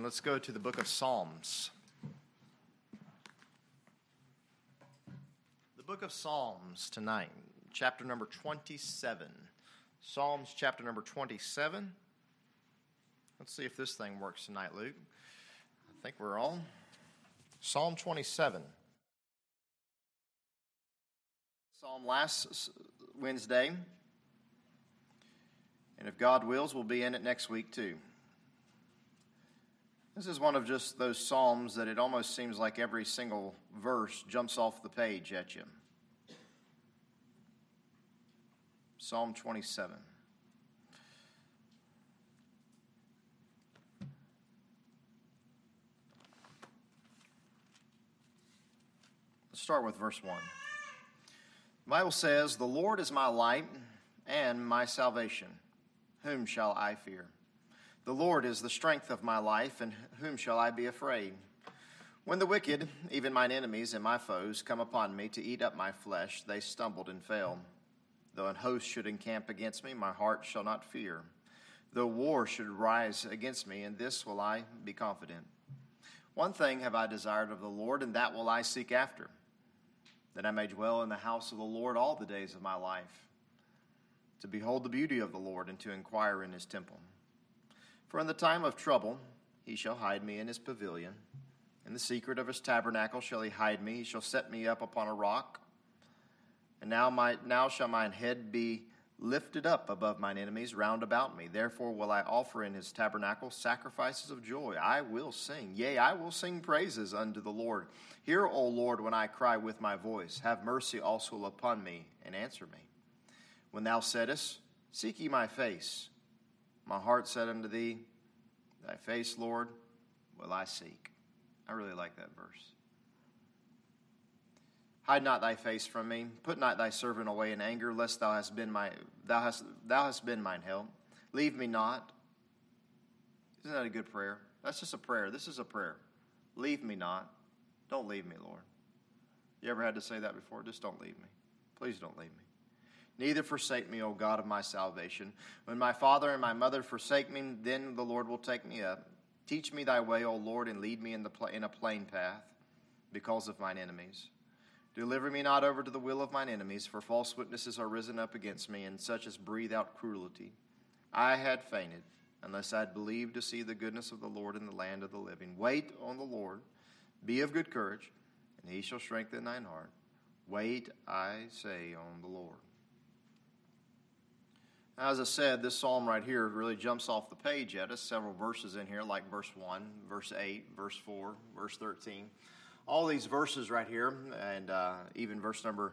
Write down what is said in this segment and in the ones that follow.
Let's go to the book of Psalms. The book of Psalms tonight, chapter number 27. Psalms chapter number 27. Let's see if this thing works tonight, Luke. I think we're on. Psalm 27. Psalm last Wednesday. And if God wills, we'll be in it next week too. This is one of just those psalms that it almost seems like every single verse jumps off the page at you. Psalm 27. Let's start with verse 1. The Bible says, "The Lord is my light and my salvation. Whom shall I fear? The Lord is the strength of my life, and whom shall I be afraid? When the wicked, even mine enemies and my foes, come upon me to eat up my flesh, they stumbled and fell. Though an host should encamp against me, my heart shall not fear. Though war should rise against me, in this will I be confident. One thing have I desired of the Lord, and that will I seek after, that I may dwell in the house of the Lord all the days of my life, to behold the beauty of the Lord and to inquire in his temple. For in the time of trouble he shall hide me in his pavilion. In the secret of his tabernacle shall he hide me. He shall set me up upon a rock. And now shall mine head be lifted up above mine enemies round about me. Therefore will I offer in his tabernacle sacrifices of joy. I will sing, yea, I will sing praises unto the Lord. Hear, O Lord, when I cry with my voice. Have mercy also upon me, and answer me. When thou saidest, seek ye my face, my heart said unto thee, thy face, Lord, will I seek." I really like that verse. "Hide not thy face from me. Put not thy servant away in anger, lest thou hast been mine help. Leave me not." Isn't that a good prayer? That's just a prayer. This is a prayer. Leave me not. Don't leave me, Lord. You ever had to say that before? Just don't leave me. Please don't leave me. "Neither forsake me, O God of my salvation. When my father and my mother forsake me, then the Lord will take me up. Teach me thy way, O Lord, and lead me in a plain path, because of mine enemies. Deliver me not over to the will of mine enemies, for false witnesses are risen up against me, and such as breathe out cruelty. I had fainted, unless I had believed to see the goodness of the Lord in the land of the living. Wait on the Lord, be of good courage, and he shall strengthen thine heart. Wait, I say, on the Lord." As I said, this psalm right here really jumps off the page at us. Several verses in here, like verse 1, verse 8, verse 4, verse 13. All these verses right here, and even verse number,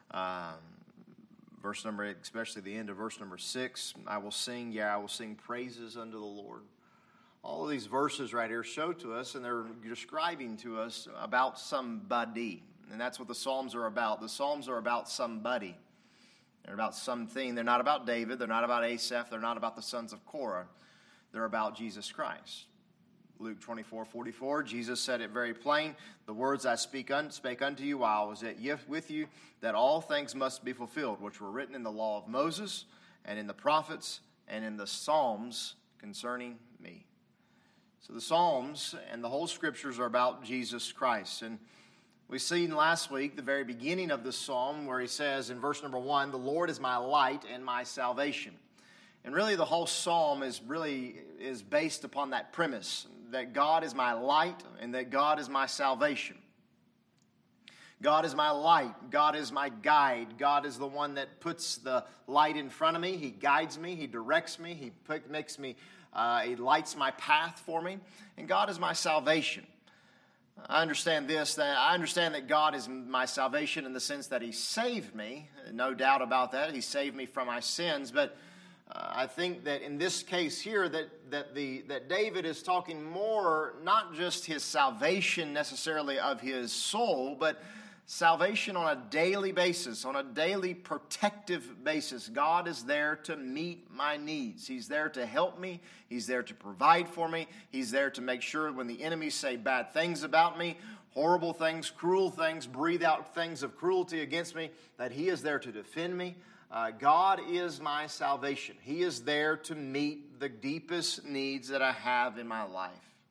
especially the end of verse number 6, I will sing praises unto the Lord. All of these verses right here show to us, and they're describing to us about somebody. And that's what the Psalms are about. The Psalms are about somebody. They're about something. They're not about David. They're not about Asaph. They're not about the sons of Korah. They're about Jesus Christ. Luke 24:44, Jesus said it very plain. "The words I spake unto you while I was with you, that all things must be fulfilled, which were written in the law of Moses and in the prophets and in the Psalms concerning me." So the Psalms and the whole Scriptures are about Jesus Christ. And we seen last week the very beginning of this psalm where he says in verse number 1, "The Lord is my light and my salvation." And really the whole psalm is based upon that premise, that God is my light and that God is my salvation. God is my light. God is my guide. God is the one that puts the light in front of me. He guides me. He directs me. He lights my path for me. And God is my salvation. I understand that God is my salvation in the sense that he saved me. No doubt about that. He saved me from my sins. But I think that in this case here that David is talking more, not just his salvation necessarily of his soul, but salvation on a daily basis, on a daily protective basis. God is there to meet my needs. He's there to help me. He's there to provide for me. He's there to make sure when the enemies say bad things about me, horrible things, cruel things, breathe out things of cruelty against me, that he is there to defend me. God is my salvation. He is there to meet the deepest needs that I have in my life.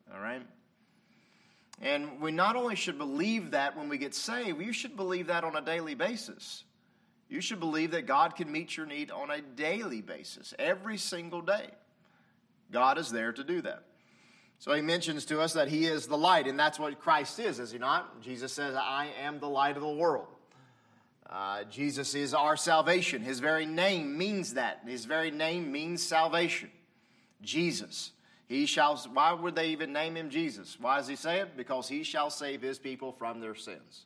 All right? And we not only should believe that when we get saved, you should believe that on a daily basis. You should believe that God can meet your need on a daily basis, every single day. God is there to do that. So he mentions to us that he is the light, and that's what Christ is he not? Jesus says, I am the light of the world. Jesus is our salvation. His very name means that. His very name means salvation. Jesus. Why would they even name him Jesus? Why does he say it? Because he shall save his people from their sins.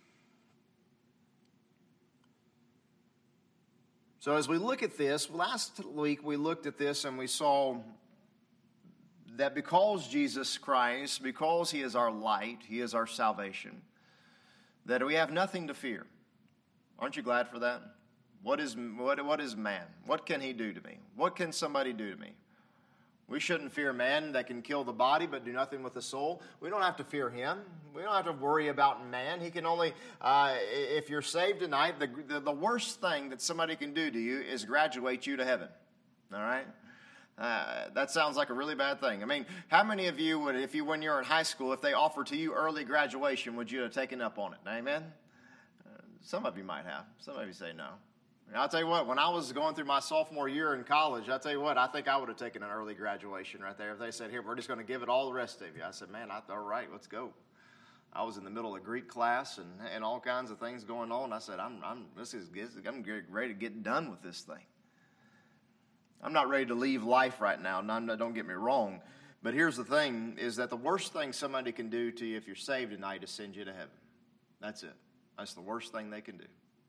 So as we look at this, last week we looked at this and we saw that because Jesus Christ, because he is our light, he is our salvation, that we have nothing to fear. Aren't you glad for that? What is man? What can he do to me? What can somebody do to me? We shouldn't fear man that can kill the body but do nothing with the soul. We don't have to fear him. We don't have to worry about man. He can only, if you're saved tonight, the worst thing that somebody can do to you is graduate you to heaven. All right? That sounds like a really bad thing. I mean, how many of you would, when you're in high school, if they offered to you early graduation, would you have taken up on it? Amen? Some of you might have. Some of you say no. And I'll tell you what, when I was going through my sophomore year in college, I'll tell you what, I think I would have taken an early graduation right there. If they said, here, we're just going to give it all the rest of you. I said, man, all right, let's go. I was in the middle of Greek class and all kinds of things going on. I said, I'm ready to get done with this thing. I'm not ready to leave life right now. Don't get me wrong. But here's the thing, is that the worst thing somebody can do to you if you're saved tonight is send you to heaven. That's it. That's the worst thing they can do.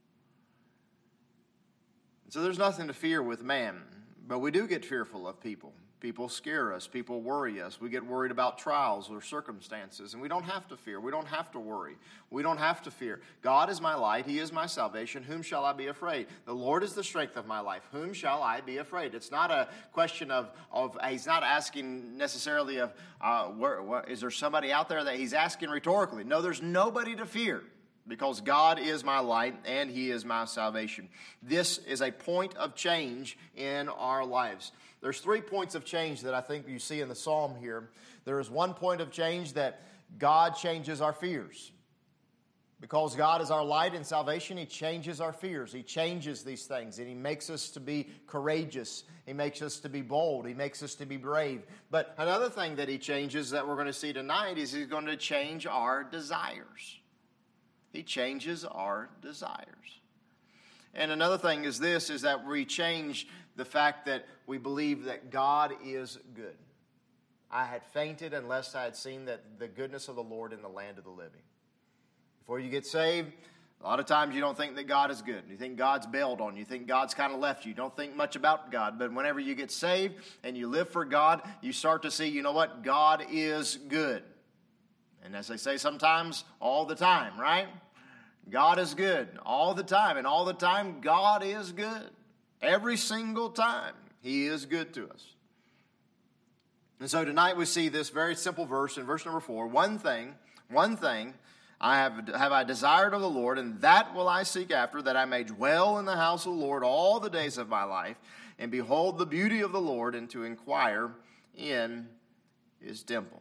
And so there's nothing to fear with man, but we do get fearful of people. People scare us. People worry us. We get worried about trials or circumstances, and we don't have to fear. We don't have to worry. We don't have to fear. God is my light. He is my salvation. Whom shall I be afraid? The Lord is the strength of my life. Whom shall I be afraid? It's not a question of he's not asking necessarily of, is there somebody out there that he's asking rhetorically? No, there's nobody to fear. Because God is my light and he is my salvation. This is a point of change in our lives. There's 3 points of change that I think you see in the psalm here. There is one point of change that God changes our fears. Because God is our light and salvation, he changes our fears. He changes these things and he makes us to be courageous. He makes us to be bold. He makes us to be brave. But another thing that he changes that we're going to see tonight is he's going to change our desires. He changes our desires. And another thing is this, is that we change the fact that we believe that God is good. I had fainted unless I had seen the goodness of the Lord in the land of the living. Before you get saved, a lot of times you don't think that God is good. You think God's bailed on you. You think God's kind of left you. You don't think much about God. But whenever you get saved and you live for God, you start to see, you know what? God is good. And as they say sometimes, all the time, right? God is good all the time, and all the time God is good. Every single time he is good to us. And so tonight we see this very simple verse in verse number 4. One thing I have desired of the Lord, and that will I seek after, that I may dwell in the house of the Lord all the days of my life, and behold the beauty of the Lord, and to inquire in his temple.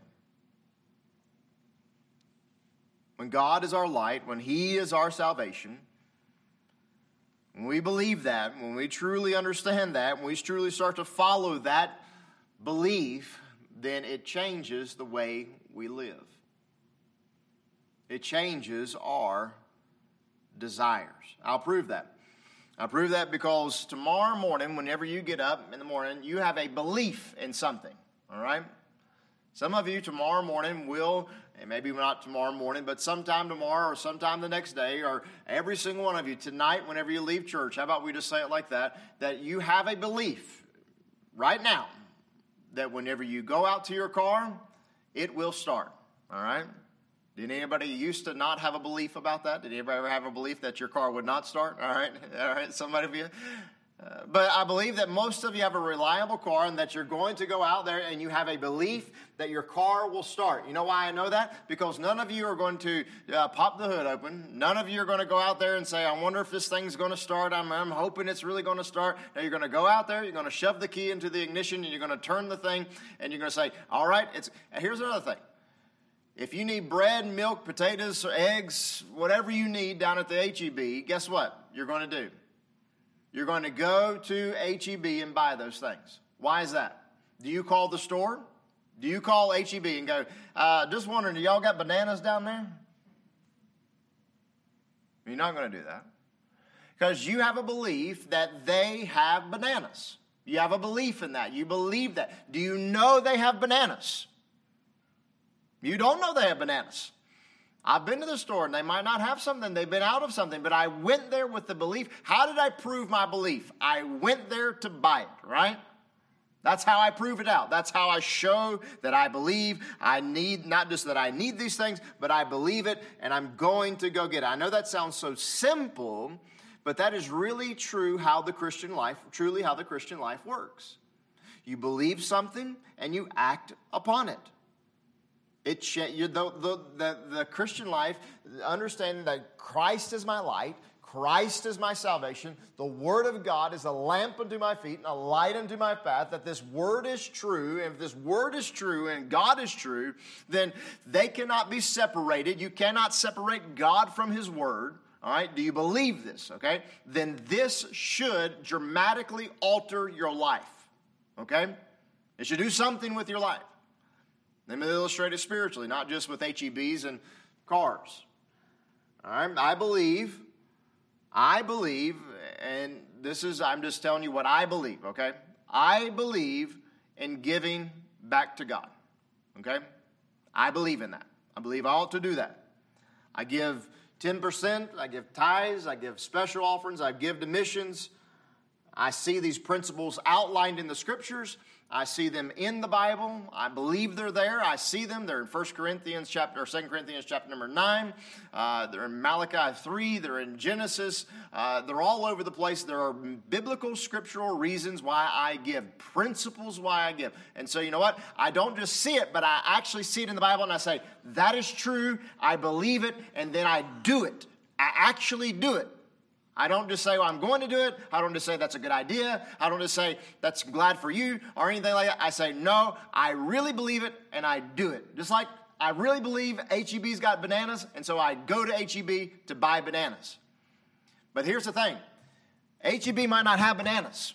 When God is our light, when he is our salvation, when we believe that, when we truly understand that, when we truly start to follow that belief, then it changes the way we live. It changes our desires. I'll prove that. I'll prove that because tomorrow morning, whenever you get up in the morning, you have a belief in something, all right? Some of you tomorrow morning will, and maybe not tomorrow morning, but sometime tomorrow or sometime the next day, or every single one of you tonight whenever you leave church, how about we just say it like that you have a belief right now that whenever you go out to your car, it will start, all right? Did anybody used to not have a belief about that? Did anybody ever have a belief that your car would not start? All right, some of you. But I believe that most of you have a reliable car and that you're going to go out there and you have a belief that your car will start. You know why I know that? Because none of you are going to pop the hood open. None of you are going to go out there and say, I wonder if this thing's going to start. I'm hoping it's really going to start. No, you're going to go out there, you're going to shove the key into the ignition, and you're going to turn the thing, and you're going to say, all right, here's another thing. If you need bread, milk, potatoes, eggs, whatever you need down at the HEB, guess what you're going to do? You're going to go to HEB and buy those things. Why is that? Do you call the store? Do you call HEB and go, just wondering, do y'all got bananas down there? You're not going to do that. Because you have a belief that they have bananas. You have a belief in that. You believe that. Do you know they have bananas? You don't know they have bananas. I've been to the store and they might not have something. They've been out of something. But I went there with the belief. How did I prove my belief? I went there to buy it, right? That's how I prove it out. That's how I show that I believe I need, not just that I need these things, but I believe it and I'm going to go get it. I know that sounds so simple, but that is really truly how the Christian life works. You believe something and you act upon it. The Christian life, understanding that Christ is my light, Christ is my salvation, the Word of God is a lamp unto my feet and a light unto my path, that this Word is true, and if this Word is true and God is true, then they cannot be separated. You cannot separate God from His Word. All right, do you believe this, okay? Then this should dramatically alter your life, okay? It should do something with your life. Let me illustrate it spiritually, not just with HEBs and cars. All right, I believe, and I'm just telling you what I believe, okay? I believe in giving back to God, okay? I believe in that. I believe I ought to do that. I give 10%, I give tithes, I give special offerings, I give to missions. I see these principles outlined in the Scriptures. I see them in the Bible. I believe they're there. I see them. They're in 2 Corinthians chapter 9. They're in Malachi 3. They're in Genesis. They're all over the place. There are biblical, scriptural reasons why I give, principles why I give. And so you know what? I don't just see it, but I actually see it in the Bible, and I say, that is true. I believe it, and then I do it. I actually do it. I don't just say, well, I'm going to do it. I don't just say that's a good idea. I don't just say that's glad for you or anything like that. I say, no, I really believe it and I do it. Just like I really believe HEB's got bananas, and so I go to HEB to buy bananas. But here's the thing. HEB might not have bananas,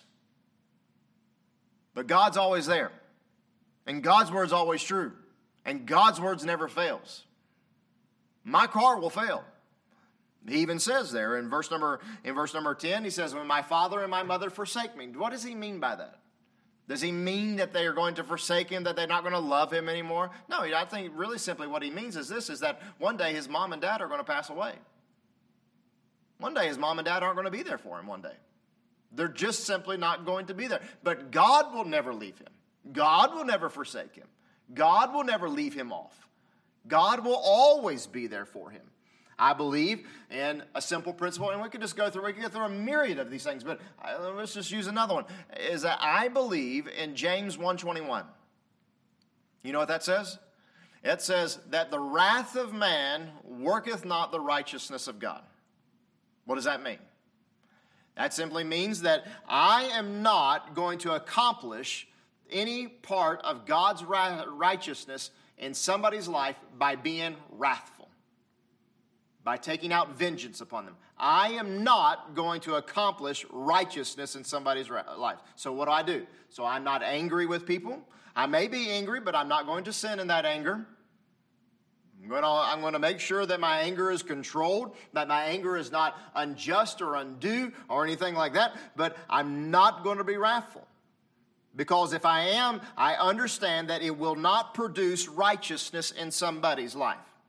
but God's always there. And God's word's always true. And God's words never fails. My car will fail. He even says there in verse number 10, he says, when my father and my mother forsake me. What does he mean by that? Does he mean that they are going to forsake him, that they're not going to love him anymore? No, I think really simply what he means is this, is that one day his mom and dad are going to pass away. One day his mom and dad aren't going to be there for him one day. They're just simply not going to be there. But God will never leave him. God will never forsake him. God will never leave him off. God will always be there for him. I believe in a simple principle, and we could go through a myriad of these things, but let's just use another one, is that I believe in James 1:21. You know what that says? It says that the wrath of man worketh not the righteousness of God. What does that mean? That simply means that I am not going to accomplish any part of God's righteousness in somebody's life by being wrathful, by taking out vengeance upon them. I am not going to accomplish righteousness in somebody's life. So what do? So I'm not angry with people. I may be angry, but I'm not going to sin in that anger. I'm going to make sure that my anger is controlled, that my anger is not unjust or undue or anything like that, but I'm not going to be wrathful. Because if I am, I understand that it will not produce righteousness in somebody's life.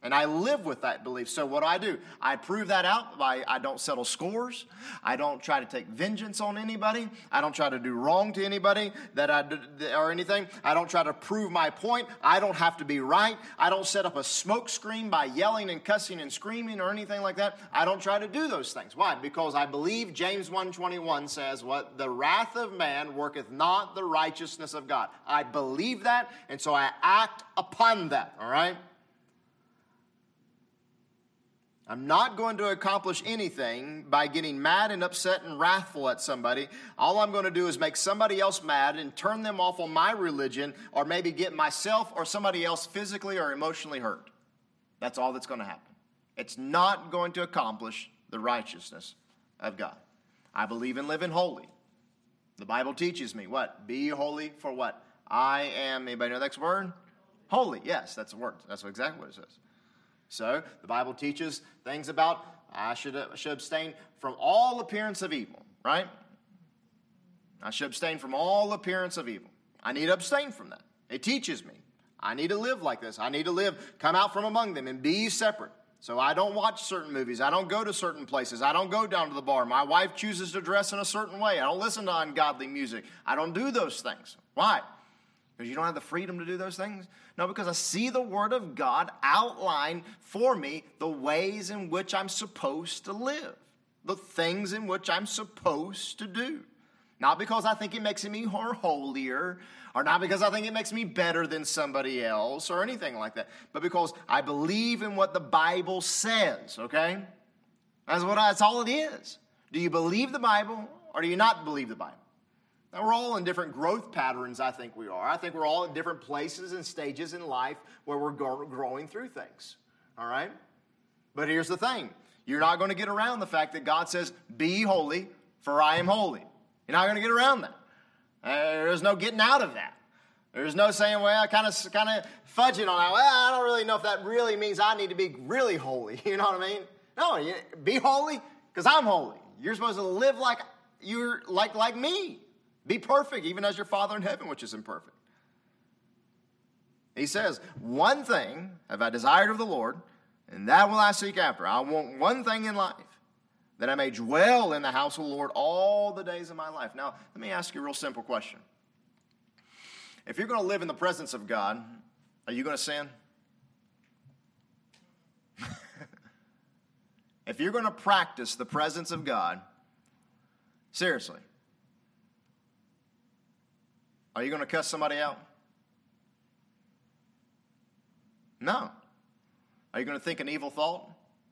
And I live with that belief. So what do? I prove that out by I don't settle scores. I don't try to take vengeance on anybody. I don't try to do wrong to anybody or anything. I don't try to prove my point. I don't have to be right. I don't set up a smoke screen by yelling and cussing and screaming or anything like that. I don't try to do those things. Why? Because I believe James 1:21 says, "What the wrath of man worketh not the righteousness of God." I believe that, and so I act upon that, all right? I'm not going to accomplish anything by getting mad and upset and wrathful at somebody. All I'm going to do is make somebody else mad and turn them off on my religion, or maybe get myself or somebody else physically or emotionally hurt. That's all that's going to happen. It's not going to accomplish the righteousness of God. I believe in living holy. The Bible teaches me what? Be holy for what? I am, anybody know the next word? Holy. Yes, that's the word. That's exactly what it says. So, the Bible teaches things about I should abstain from all appearance of evil, right? I should abstain from all appearance of evil. I need to abstain from that. It teaches me. I need to live like this. I need to come out from among them and be separate. So I don't watch certain movies. I don't go to certain places. I don't go down to the bar. My wife chooses to dress in a certain way. I don't listen to ungodly music. I don't do those things. Why? Because you don't have the freedom to do those things? No, because I see the Word of God outline for me the ways in which I'm supposed to live, the things in which I'm supposed to do. Not because I think it makes me more holier, or not because I think it makes me better than somebody else or anything like that, but because I believe in what the Bible says, okay? That's all it is. Do you believe the Bible or do you not believe the Bible? Now, we're all in different growth patterns, I think we are. I think we're all in different places and stages in life where we're growing through things, all right? But here's the thing. You're not going to get around the fact that God says, be holy, for I am holy. You're not going to get around that. There's no getting out of that. There's no saying, well, I kind of fudging on that. Well, I don't really know if that really means I need to be really holy. You know what I mean? No, be holy because I'm holy. You're supposed to live like you're like me. Be perfect, even as your Father in heaven, which is imperfect. He says, one thing have I desired of the Lord, and that will I seek after. I want one thing in life, that I may dwell in the house of the Lord all the days of my life. Now, let me ask you a real simple question. If you're going to live in the presence of God, are you going to sin? If you're going to practice the presence of God, seriously, are you going to cuss somebody out? No. Are you going to think an evil thought?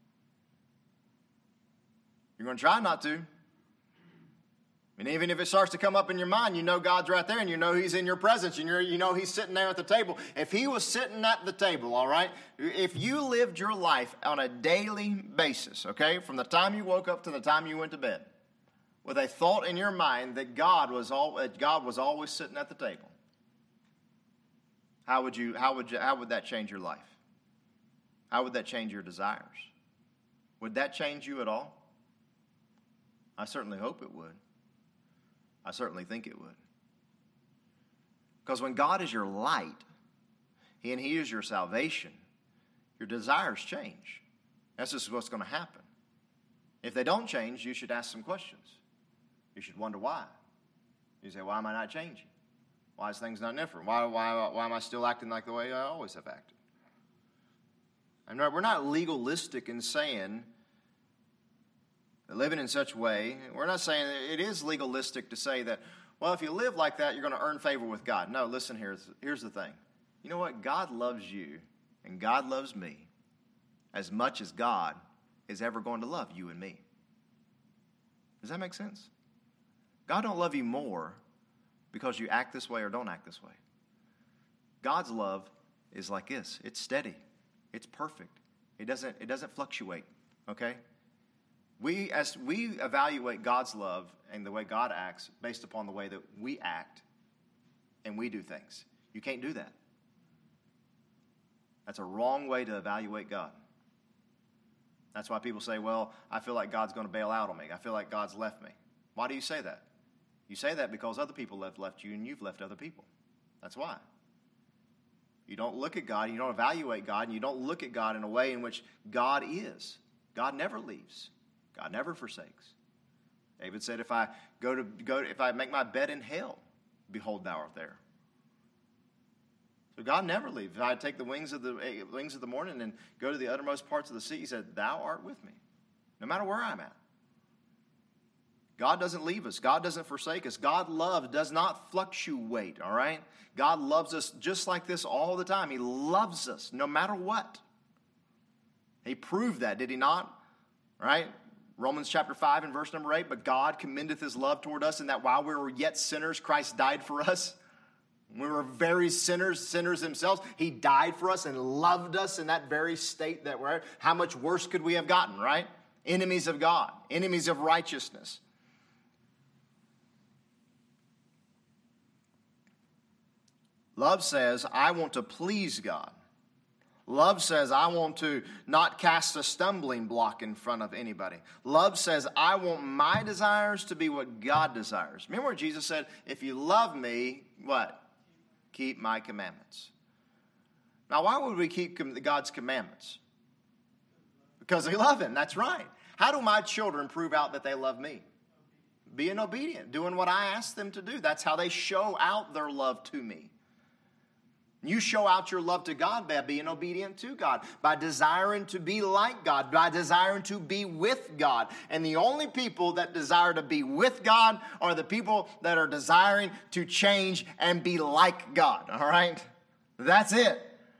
You're going to try not to. And even if it starts to come up in your mind, you know God's right there and you know He's in your presence and you know He's sitting there at the table. If He was sitting at the table, all right, if you lived your life on a daily basis, okay, from the time you woke up to the time you went to bed, with a thought in your mind that God was always sitting at the table, how would that change your life? How would that change your desires? Would that change you at all? I certainly hope it would. I certainly think it would. Because when God is your light and He is your salvation, your desires change. That's just what's going to happen. If they don't change, you should ask some questions. You should wonder why. You say, why am I not changing? Why is things not different? Why am I still acting like the way I always have acted? And we're not legalistic in saying that living in such a way, we're not saying that it is legalistic to say that, well, if you live like that, you're going to earn favor with God. No, listen here. Here's the thing. You know what? God loves you and God loves me as much as God is ever going to love you and me. Does that make sense? God don't love you more because you act this way or don't act this way. God's love is like this. It's steady. It's perfect. It doesn't fluctuate, okay? We evaluate God's love and the way God acts based upon the way that we act and we do things. You can't do that. That's a wrong way to evaluate God. That's why people say, well, I feel like God's going to bail out on me. I feel like God's left me. Why do you say that? You say that because other people have left you and you've left other people. That's why. You don't look at God, and you don't evaluate God, and you don't look at God in a way in which God is. God never leaves. God never forsakes. David said, if I if I make my bed in hell, behold, thou art there. So God never leaves. If I take the wings of the morning and go to the uttermost parts of the sea, he said, thou art with me, no matter where I'm at. God doesn't leave us. God doesn't forsake us. God love does not fluctuate, all right? God loves us just like this all the time. He loves us no matter what. He proved that, did he not? Right? Romans chapter 5 and verse number 8, but God commendeth his love toward us in that while we were yet sinners, Christ died for us. We were very sinners themselves. He died for us and loved us in that very state that we're at. How much worse could we have gotten, right? Enemies of God, enemies of righteousness. Love says, I want to please God. Love says, I want to not cast a stumbling block in front of anybody. Love says, I want my desires to be what God desires. Remember what Jesus said, if you love me, what? Keep my commandments. Now, why would we keep God's commandments? Because we love him, that's right. How do my children prove out that they love me? Being obedient, doing what I ask them to do. That's how they show out their love to me. You show out your love to God by being obedient to God, by desiring to be like God, by desiring to be with God. And the only people that desire to be with God are the people that are desiring to change and be like God, all right? That's it.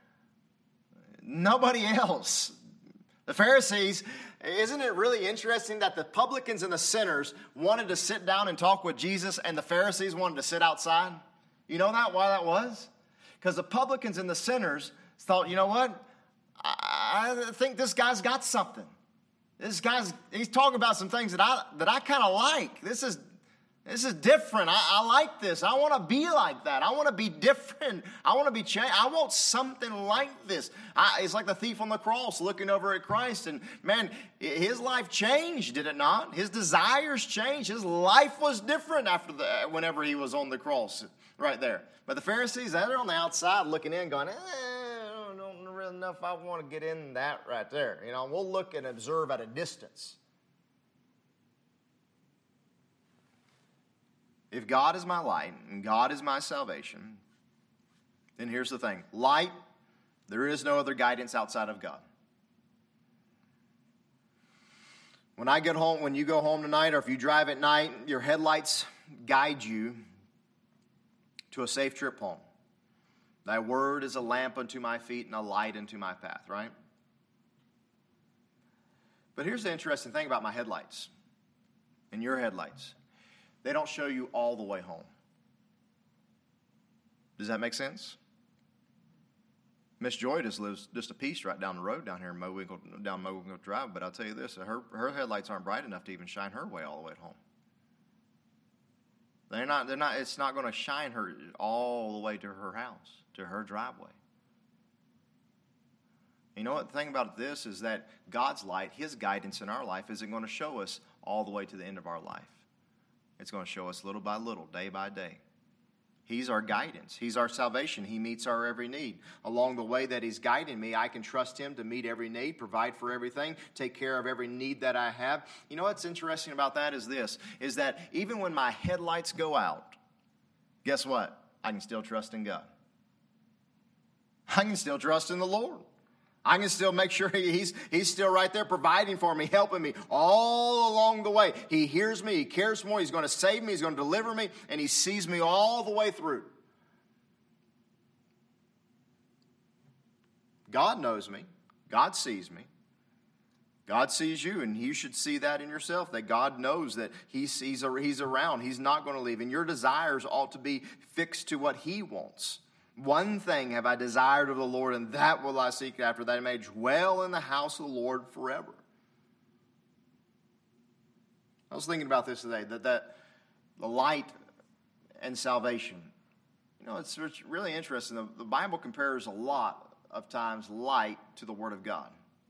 Nobody else. The Pharisees, isn't it really interesting that the publicans and the sinners wanted to sit down and talk with Jesus and the Pharisees wanted to sit outside? You know why that was? Because the publicans and the sinners thought, you know what? I think this guy's got something. He's talking about some things that I kind of like. This is different. I like this. I want to be like that. I want to be different. I want to be changed. I want something like this. It's like the thief on the cross looking over at Christ. And man, his life changed, did it not? His desires changed. His life was different whenever he was on the cross right there. But the Pharisees, they're on the outside looking in going, I don't really know if I want to get in that right there. You know, we'll look and observe at a distance. If God is my light and God is my salvation, then here's the thing. Light, there is no other guidance outside of God. When you go home tonight, or if you drive at night, your headlights guide you to a safe trip home. Thy word is a lamp unto my feet and a light unto my path, right? But here's the interesting thing about my headlights and your headlights. They don't show you all the way home. Does that make sense? Miss Joy just lives just a piece right down the road down here in Mowinkle Drive, but I'll tell you this, her headlights aren't bright enough to even shine her way all the way home. They're not, it's not going to shine her all the way to her house, to her driveway. You know what? The thing about this is that God's light, his guidance in our life, isn't going to show us all the way to the end of our life. It's going to show us little by little, day by day. He's our guidance. He's our salvation. He meets our every need. Along the way that he's guiding me, I can trust him to meet every need, provide for everything, take care of every need that I have. You know what's interesting about that is this, is that even when my headlights go out, guess what? I can still trust in God. I can still trust in the Lord. I can still make sure he's still right there providing for me, helping me all along the way. He hears me. He cares for me. He's going to save me. He's going to deliver me. And he sees me all the way through. God knows me. God sees me. God sees you, and you should see that in yourself, that God knows that he's around. He's not going to leave. And your desires ought to be fixed to what he wants. One thing have I desired of the Lord, and that will I seek after, that I may dwell in the house of the Lord forever. I was thinking about this today, that the light and salvation. You know, it's really interesting. The Bible compares a lot of times light to the Word of God.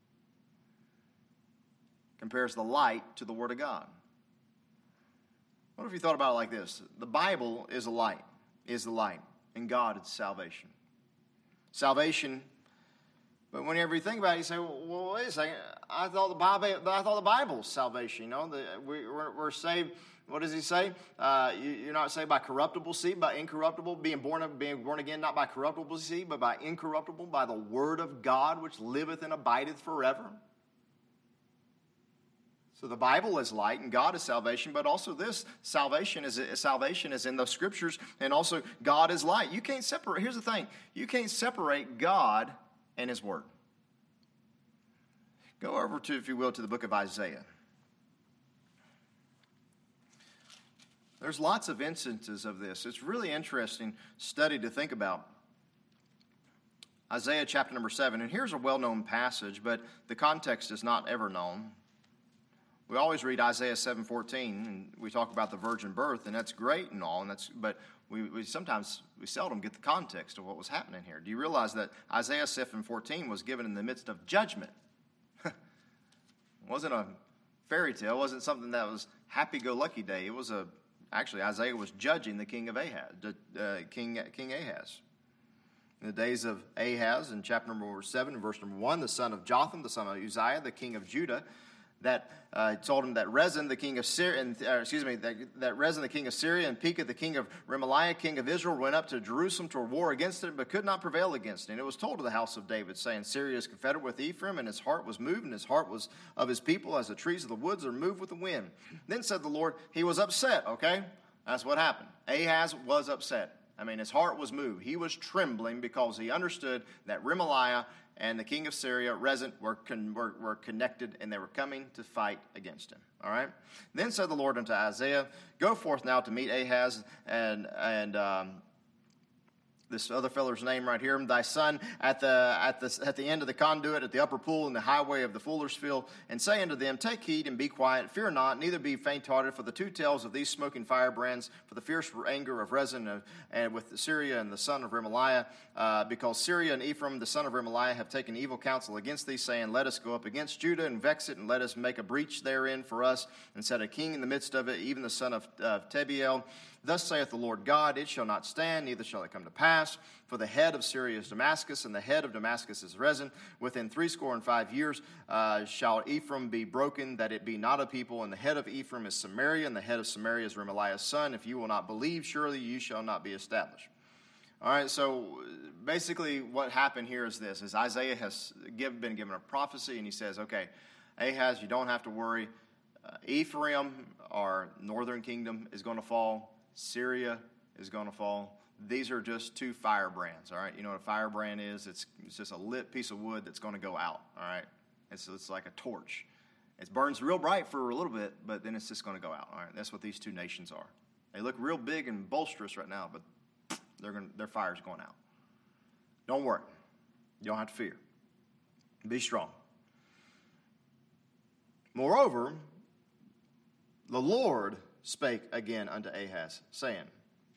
Compares the light to the Word of God. What if you thought about it like this? The Bible is a light, is the light. And God is salvation. Salvation. But whenever you think about it, you say, well, wait a second. I thought the Bible's salvation. You know, we're saved. What does he say? You're not saved by corruptible seed, by incorruptible, being born again, not by corruptible seed, but by incorruptible, by the word of God, which liveth and abideth forever. So the Bible is light and God is salvation, but also this salvation is in the Scriptures, and also God is light. You can't separate. Here's the thing: you can't separate God and His Word. Go over to, if you will, to the book of Isaiah. There's lots of instances of this. It's really interesting study to think about. Isaiah chapter number 7, and here's a well-known passage, but the context is not ever known. We always read Isaiah 7:14, and we talk about the virgin birth, and that's great and all, but we seldom get the context of what was happening here. Do you realize that Isaiah 7:14 was given in the midst of judgment? It wasn't a fairy tale. It wasn't something that was happy-go-lucky day. It was actually Isaiah was judging the king of Ahaz, King Ahaz. In the days of Ahaz, in chapter number 7, verse number 1, the son of Jotham, the son of Uzziah, the king of Judah, that told him that Rezin, the king of Syria, that Rezin, the king of Syria, and Pekah, the king of Remaliah, king of Israel, went up to Jerusalem to war against it, but could not prevail against it. And it was told to the house of David, saying, Syria is confederate with Ephraim, and his heart was moved, and his heart was of his people, as the trees of the woods are moved with the wind. Then said the Lord, he was upset, okay? That's what happened. Ahaz was upset. His heart was moved. He was trembling because he understood that Remaliah and the king of Syria, Rezin, were connected, and they were coming to fight against him. All right? Then said the Lord unto Isaiah, go forth now to meet Ahaz and this other feller's name right here, thy son, at the end of the conduit, at the upper pool, in the highway of the fuller's field, and say unto them, take heed and be quiet, fear not, neither be faint-hearted, for the two tails of these smoking firebrands, for the fierce anger of Rezin and with Syria and the son of Remaliah, because Syria and Ephraim, the son of Remaliah, have taken evil counsel against thee, saying, let us go up against Judah and vex it, and let us make a breach therein for us, and set a king in the midst of it, even the son of Tabiel. Thus saith the Lord God, it shall not stand, neither shall it come to pass. For the head of Syria is Damascus, and the head of Damascus is Rezin. Within 65 years shall Ephraim be broken, that it be not a people. And the head of Ephraim is Samaria, and the head of Samaria is Remaliah's son. If you will not believe, surely you shall not be established. All right, so basically what happened here is this, is Isaiah has been given a prophecy, and he says, okay, Ahaz, you don't have to worry. Ephraim, our northern kingdom, is going to fall. Syria is going to fall. These are just two firebrands, all right? You know what a firebrand is? It's just a lit piece of wood that's going to go out, all right? It's like a torch. It burns real bright for a little bit, but then it's just going to go out, all right? That's what these two nations are. They look real big and boisterous right now, but their fire's going out. Don't worry. You don't have to fear. Be strong. Moreover, the Lord spake again unto Ahaz, saying.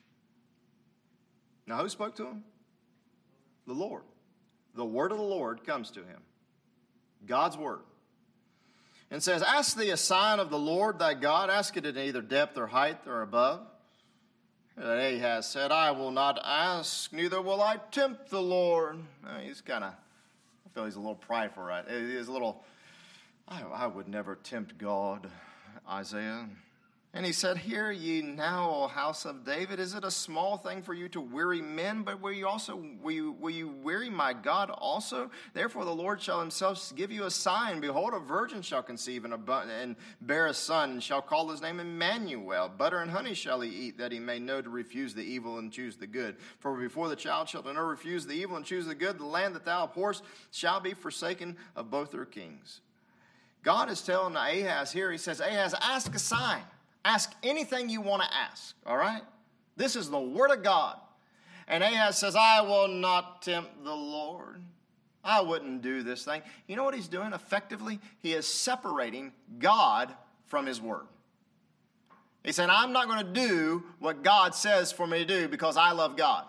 Now who spoke to him? The Lord. The word of the Lord comes to him. God's word. And says, ask thee a sign of the Lord thy God, ask it in either depth or height or above. And Ahaz said, I will not ask, neither will I tempt the Lord. He's kind of, I feel he's a little prideful, right? He's a little, I would never tempt God, Isaiah. And he said, hear ye now, O house of David, is it a small thing for you to weary men, but will you weary my God also? Therefore the Lord shall himself give you a sign. Behold, a virgin shall conceive and bear a son, and shall call his name Emmanuel. Butter and honey shall he eat, that he may know to refuse the evil and choose the good. For before the child shall know refuse the evil and choose the good, the land that thou abhorrest shall be forsaken of both their kings. God is telling Ahaz here, he says, Ahaz, ask a sign. Ask anything you want to ask, all right? This is the word of God. And Ahaz says, I will not tempt the Lord. I wouldn't do this thing. You know what he's doing effectively? He is separating God from his word. He said, I'm not going to do what God says for me to do because I love God.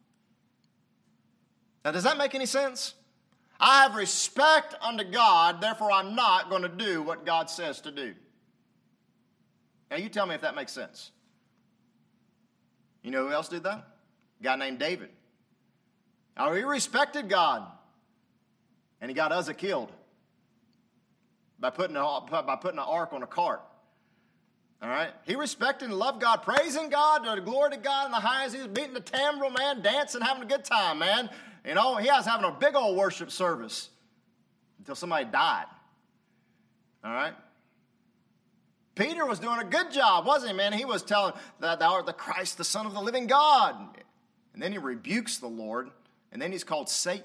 Now, does that make any sense? I have respect unto God, therefore I'm not going to do what God says to do. Now, you tell me if that makes sense. You know who else did that? A guy named David. Now, he respected God, and he got Uzzah killed by putting an ark on a cart. All right? He respected and loved God, praising God, glory to God in the highest. He was beating the timbrel, man, dancing, having a good time, man. You know, he was having a big old worship service until somebody died. All right? Peter was doing a good job, wasn't he, man? He was telling that thou art the Christ, the Son of the living God. And then he rebukes the Lord, and then he's called Satan.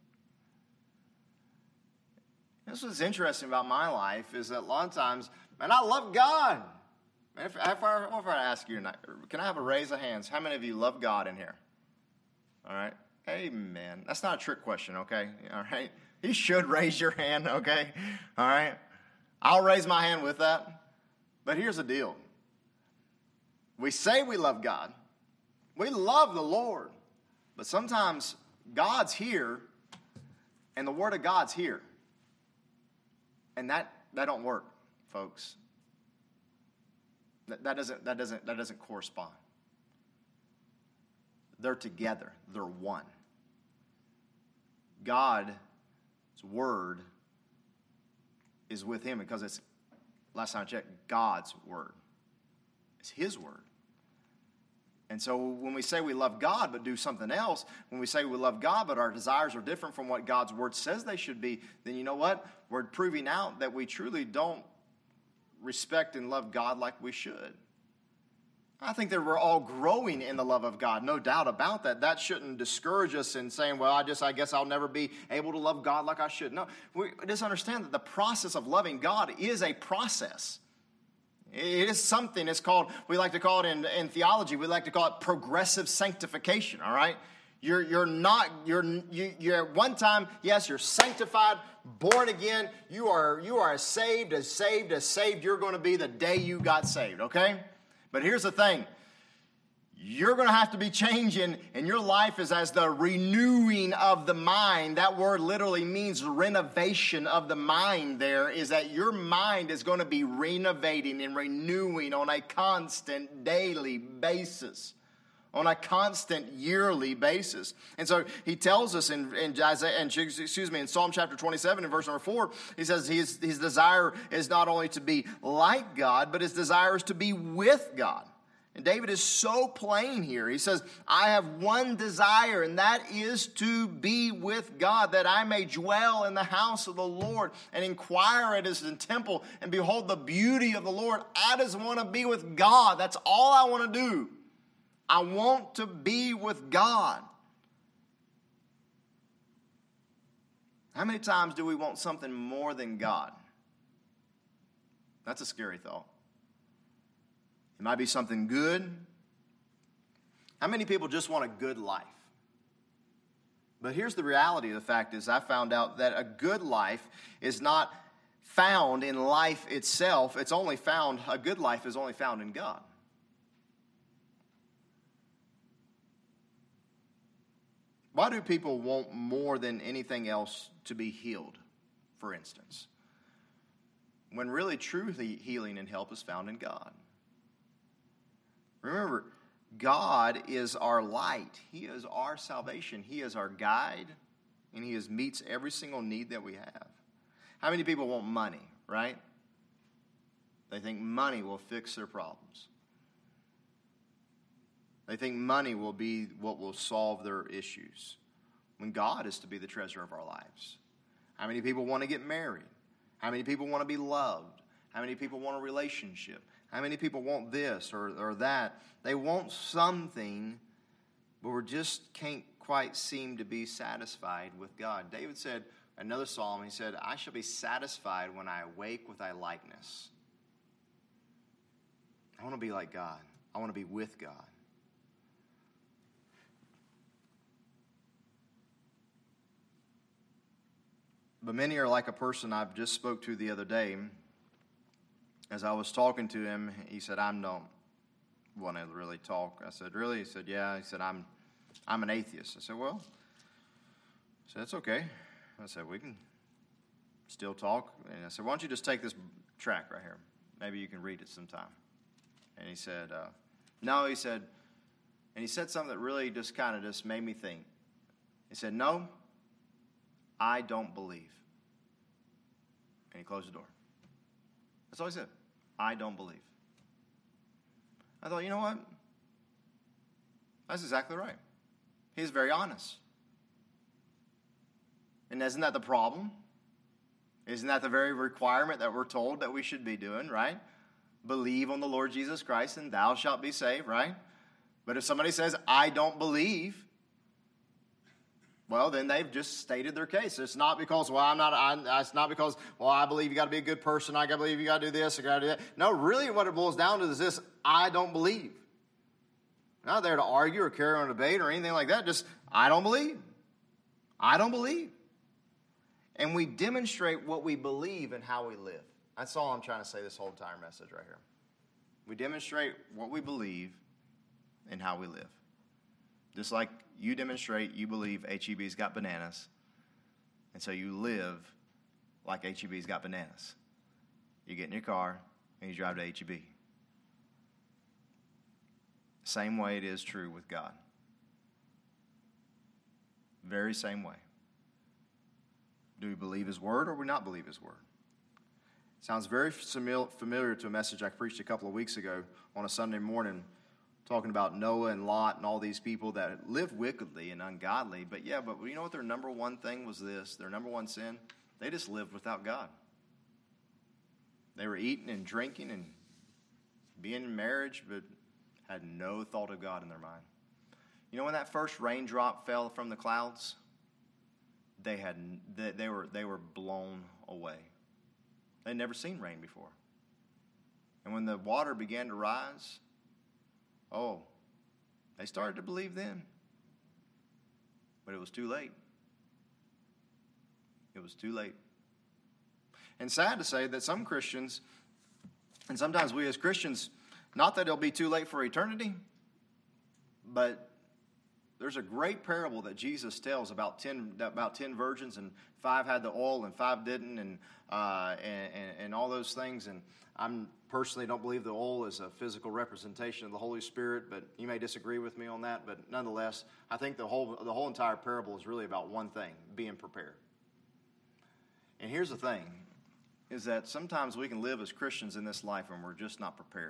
This was interesting about my life is that a lot of times, man, I love God. If I ask you tonight, can I have a raise of hands? How many of you love God in here? All right. Amen. That's not a trick question, okay? All right. You should raise your hand, okay? All right. I'll raise my hand with that. But here's the deal. We say we love God. We love the Lord. But sometimes God's here and the Word of God's here. And that don't work, folks. That doesn't correspond. They're together. They're one. God's Word is with him because it's, last time I checked, God's Word. It's his Word. And so when we say we love God but do something else, when we say we love God but our desires are different from what God's Word says they should be, then you know what? We're proving out that we truly don't respect and love God like we should. I think that we're all growing in the love of God, no doubt about that. That shouldn't discourage us in saying, well, I guess I'll never be able to love God like I should. No, we just understand that the process of loving God is a process. It is something, we like to call it in theology, we like to call it progressive sanctification, all right? You're at one time, yes, you're sanctified, born again. You are as saved you're going to be the day you got saved, okay? But here's the thing. You're going to have to be changing, and your life is as the renewing of the mind. That word literally means renovation of the mind. There is that your mind is going to be renovating and renewing on a constant daily basis, on a constant yearly basis. And so he tells us in Psalm chapter 27 and verse number 4, he says his desire is not only to be like God, but his desire is to be with God. And David is so plain here. He says, I have one desire, and that is to be with God, that I may dwell in the house of the Lord and inquire at his temple and behold the beauty of the Lord. I just want to be with God. That's all I want to do. I want to be with God. How many times do we want something more than God? That's a scary thought. It might be something good. How many people just want a good life? But here's the reality of the fact is I found out that a good life is not found in life itself. A good life is only found in God. Why do people want more than anything else to be healed, for instance? When really true healing and help is found in God. Remember, God is our light. He is our salvation. He is our guide, and he meets every single need that we have. How many people want money, right? They think money will fix their problems. They think money will be what will solve their issues, when God is to be the treasure of our lives. How many people want to get married? How many people want to be loved? How many people want a relationship? How many people want this or that? They want something, but we just can't quite seem to be satisfied with God. David said, another psalm, he said, I shall be satisfied when I awake with thy likeness. I want to be like God. I want to be with God. But many are like a person I've just spoke to the other day. As I was talking to him, he said, I don't want to really talk. I said, really? He said, yeah. He said, I'm an atheist. I said, well, that's okay. I said, we can still talk. And I said, why don't you just take this tract right here? Maybe you can read it sometime. And he said, no, he said, and he said something that really just made me think. He said, no, I don't believe. And he closed the door. That's all he said. I don't believe. I thought, you know what? That's exactly right. He's very honest. And isn't that the problem? Isn't that the very requirement that we're told that we should be doing, right? Believe on the Lord Jesus Christ and thou shalt be saved, right? But if somebody says, I don't believe, well, then they've just stated their case. It's not because, it's not because, I believe you got to be a good person. I believe you got to do this. I got to do that. No, really what it boils down to is this, I don't believe. Not there to argue or carry on a debate or anything like that. Just, I don't believe. I don't believe. And we demonstrate what we believe and how we live. That's all I'm trying to say this whole entire message right here. We demonstrate what we believe and how we live. Just like you demonstrate you believe H-E-B's got bananas, and so you live like H-E-B's got bananas. You get in your car and you drive to H-E-B. Same way it is true with God. Very same way. Do we believe His Word or do we not believe His Word? Sounds very familiar to a message I preached a couple of weeks ago on a Sunday morning, talking about Noah and Lot and all these people that live wickedly and ungodly. But you know what their number one thing was this? Their number one sin? They just lived without God. They were eating and drinking and being in marriage, but had no thought of God in their mind. You know when that first raindrop fell from the clouds? They were blown away. They'd never seen rain before. And when the water began to rise, they started to believe then. But it was too late. It was too late. And sad to say that some Christians, and sometimes we as Christians, not that it'll be too late for eternity, but there's a great parable that Jesus tells about 10 virgins, and 5 had the oil and 5 didn't, and all those things. And I'm personally don't believe the oil is a physical representation of the Holy Spirit, but you may disagree with me on that. But nonetheless, I think the whole entire parable is really about one thing: being prepared. And here's the thing: is that sometimes we can live as Christians in this life and we're just not prepared.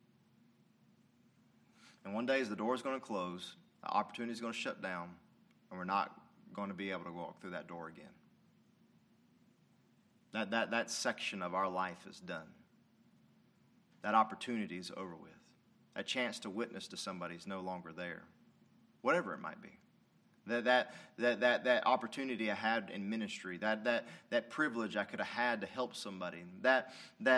And one day, as the door is going to close, the opportunity is going to shut down, and we're not going to be able to walk through that door again. That section of our life is done. That opportunity is over with. That chance to witness to somebody is no longer there, whatever it might be. That opportunity I had in ministry, that privilege I could have had to help somebody, that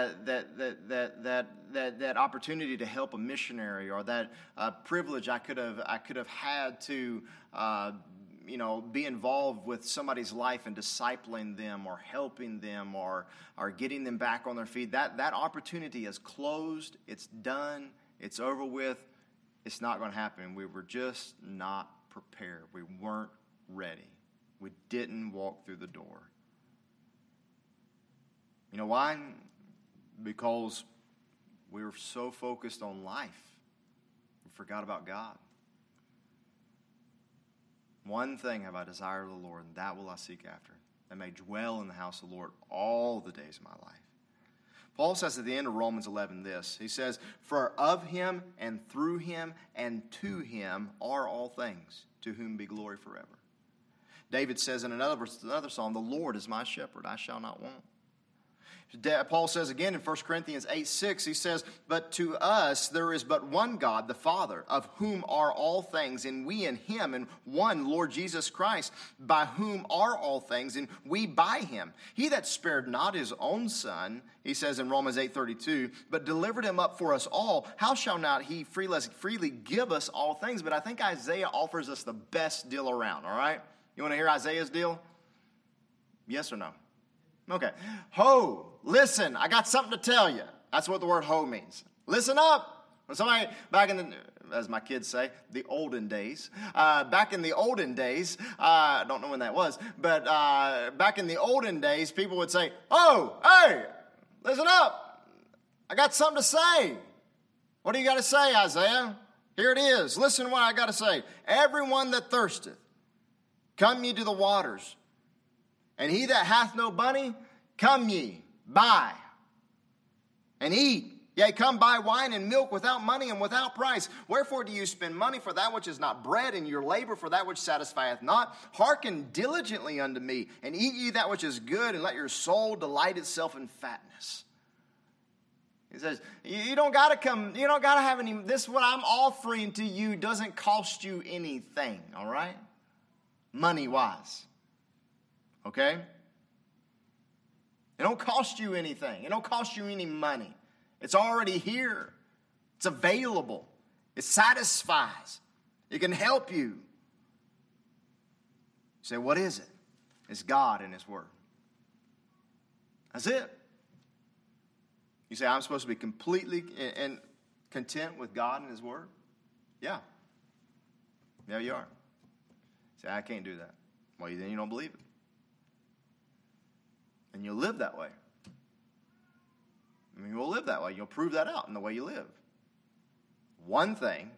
opportunity to help a missionary, or that privilege I could have had to be involved with somebody's life and discipling them or helping them or getting them back on their feet. That opportunity is closed. It's done. It's over with. It's not going to happen. We were just not prepared. We weren't ready. We didn't walk through the door. You know why? Because we were so focused on life, we forgot about God. One thing have I desired of the Lord, and that will I seek after, that may dwell in the house of the Lord all the days of my life. Paul says at the end of Romans 11 this. He says, for of him and through him and to him are all things, to whom be glory forever. David says in another psalm, the Lord is my shepherd, I shall not want. Paul says again in 1 Corinthians 8:6, he says, but to us there is but one God, the Father, of whom are all things, and we in him, and one Lord Jesus Christ, by whom are all things, and we by him. He that spared not his own son, he says in Romans 8:32, but delivered him up for us all, how shall not he freely give us all things? But I think Isaiah offers us the best deal around, all right? You want to hear Isaiah's deal? Yes or no? Okay. Ho, listen, I got something to tell you. That's what the word ho means. Listen up. When somebody, back in the, as my kids say, the olden days, back in the olden days, I don't know when that was, but back in the olden days, people would say, oh, hey, listen up. I got something to say. What do you got to say, Isaiah? Here it is. Listen to what I got to say. Everyone that thirsteth, Come ye to the waters. And he that hath no money, come ye, buy, and eat. Yea, come buy wine and milk without money and without price. Wherefore do you spend money for that which is not bread, and your labor for that which satisfieth not? Hearken diligently unto me, and eat ye that which is good, and let your soul delight itself in fatness. He says, you don't got to come, you don't got to have any, this what I'm offering to you doesn't cost you anything, all right? Money-wise. Okay? It don't cost you anything. It don't cost you any money. It's already here. It's available. It satisfies. It can help you. You say, what is it? It's God and His Word. That's it. You say, I'm supposed to be completely and content with God and His Word? Yeah. Yeah, you are. You say, I can't do that. Well, then you don't believe it. And you'll live that way. I mean, you'll live that way. You'll prove that out in the way you live. One thing,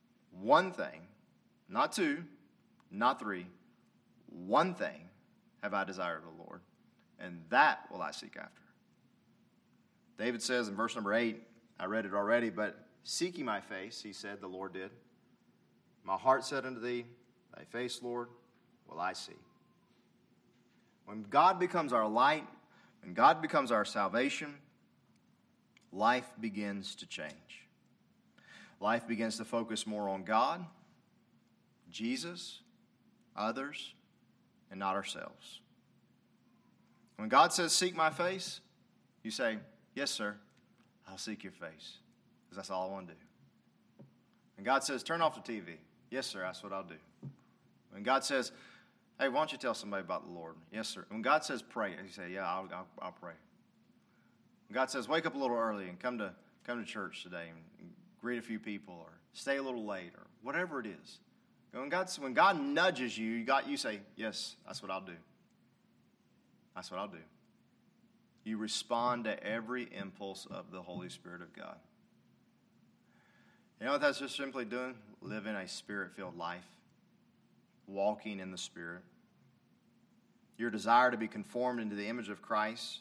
not two, not three, one thing have I desired of the Lord, and that will I seek after. David says in verse number 8, I read it already, but seek ye my face, he said, the Lord did. My heart said unto thee, thy face, Lord, will I see. When God becomes our light, when God becomes our salvation, life begins to change. Life begins to focus more on God, Jesus, others, and not ourselves. When God says, seek my face, you say, yes, sir, I'll seek your face, because that's all I want to do. When God says, turn off the TV, yes, sir, that's what I'll do. When God says, hey, why don't you tell somebody about the Lord? Yes, sir. When God says pray, you say, yeah, I'll pray. When God says wake up a little early and come to church today and greet a few people or stay a little late or whatever it is. When God nudges you, you say, yes, that's what I'll do. That's what I'll do. You respond to every impulse of the Holy Spirit of God. You know what that's just simply doing? Living a Spirit-filled life. Walking in the Spirit. Your desire to be conformed into the image of Christ.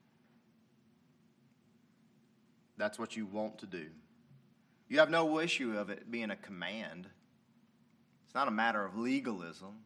That's what you want to do. You have no issue of it being a command. It's not a matter of legalism.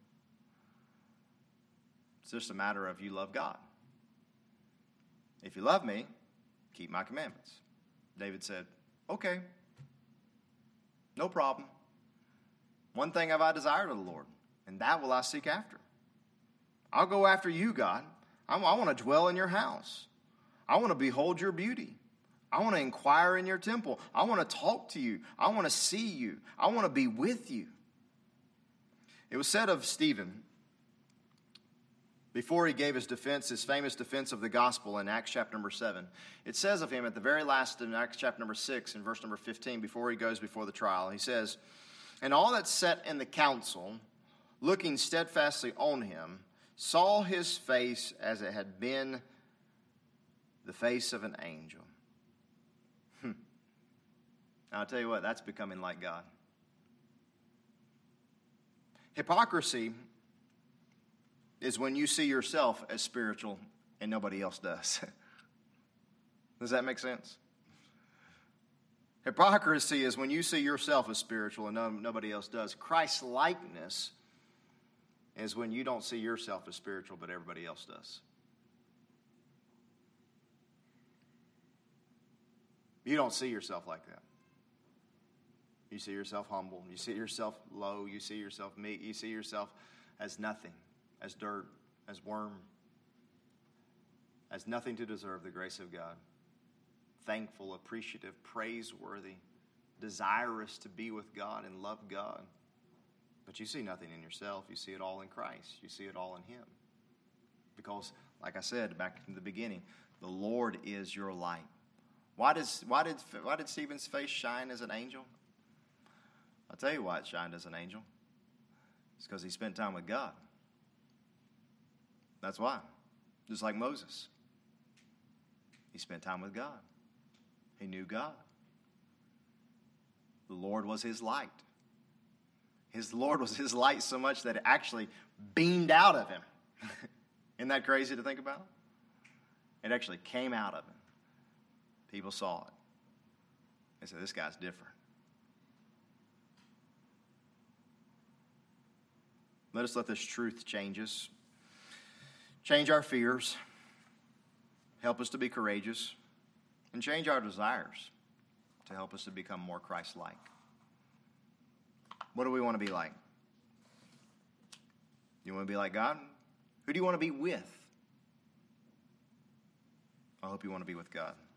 It's just a matter of you love God. If you love me, keep my commandments. David said, okay, no problem. One thing have I desired of the Lord, and that will I seek after. I'll go after you, God. I want to dwell in your house. I want to behold your beauty. I want to inquire in your temple. I want to talk to you. I want to see you. I want to be with you. It was said of Stephen, before he gave his defense, his famous defense of the gospel in Acts chapter number 7, it says of him at the very last in Acts chapter number 6 in verse number 15, before he goes before the trial, he says, and all that sat in the council, looking steadfastly on him, saw his face as it had been the face of an angel. Now, I'll tell you what, that's becoming like God. Hypocrisy is when you see yourself as spiritual and nobody else does. Does that make sense? Hypocrisy is when you see yourself as spiritual and nobody else does. Christ-likeness is when you don't see yourself as spiritual, but everybody else does. You don't see yourself like that. You see yourself humble. You see yourself low. You see yourself meek. You see yourself as nothing, as dirt, as worm, as nothing to deserve the grace of God. Thankful, appreciative, praiseworthy, desirous to be with God and love God. But you see nothing in yourself. You see it all in Christ. You see it all in Him. Because, like I said back in the beginning, the Lord is your light. Why did Stephen's face shine as an angel? I'll tell you why it shined as an angel. It's because he spent time with God. That's why. Just like Moses. He spent time with God. He knew God. The Lord was his light. The Lord was his light so much that it actually beamed out of him. Isn't that crazy to think about? It actually came out of him. People saw it. They said, this guy's different. Let us let this truth change us. Change our fears. Help us to be courageous. And change our desires to help us to become more Christ-like. What do we want to be like? You want to be like God? Who do you want to be with? I hope you want to be with God.